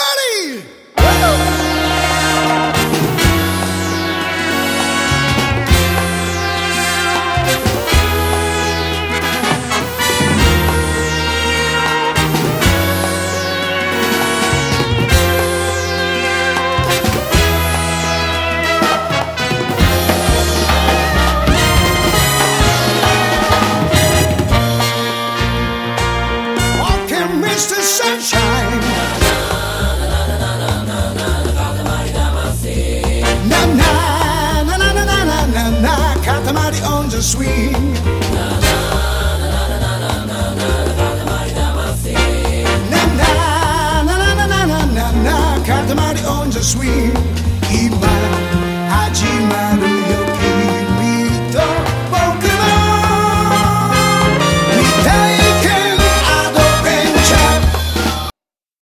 Mr. Sunshine. Na na na na na na na na na. Katamari on the swing. Na na na na na na na na. Na na na na na na na na. Katamari on the swing.